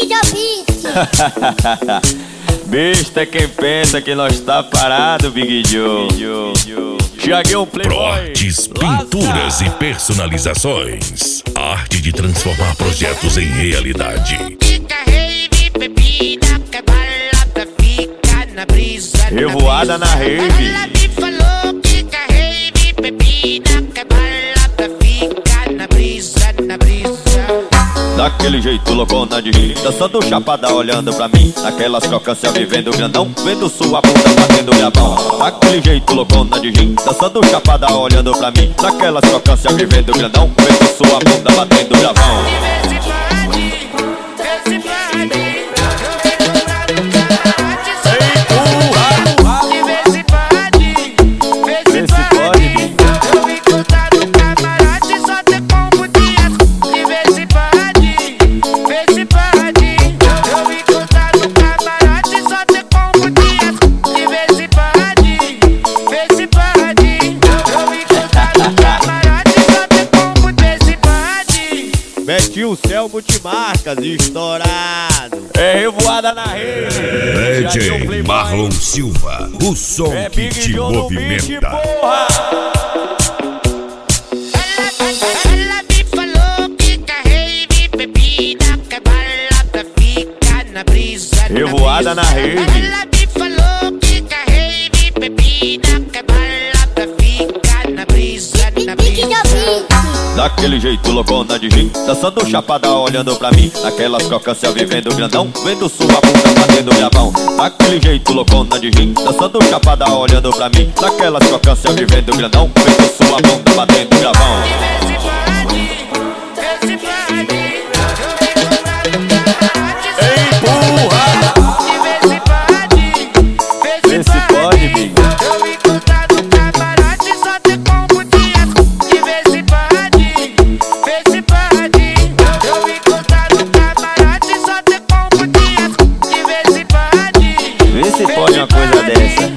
Besta é quem pensa que nós tá parado, Big Joe. Thiaguinho Playboy. Proates Pinturas e Personalizações. A arte de transformar projetos em realidade. Revoada na rave. Daquele jeito loucona de rir, dançando chapada olhando pra mim. Naquelas crocâncias vivendo grandão, vendo sua bunda batendo minha mão. Daquele jeito loucona de rir, dançando chapada olhando pra mim. Naquelas crocâncias vivendo grandão, vendo sua bunda batendo minha mão. Mete o céu multimarcas estourado. É revoada na rede. DJ Marlon Silva, o som que te movimenta. Ela me falou que carrei bebida, que a balada fica na brisa. Revoada na rede. Ela me falou que carrei bebida, que a balada fica na brisa. Daquele jeito loucona de rir, dançando chapada olhando pra mim. Naquelas crocâncias vivendo grandão, vendo sua bunda batendo minha mão. Daquele jeito loucona de rir, dançando chapada olhando pra mim. Naquelas crocâncias vivendo grandão, vendo sua bunda batendo minha mão. Empurra! Vê se pode, Big. Vê se pode uma coisa dessa.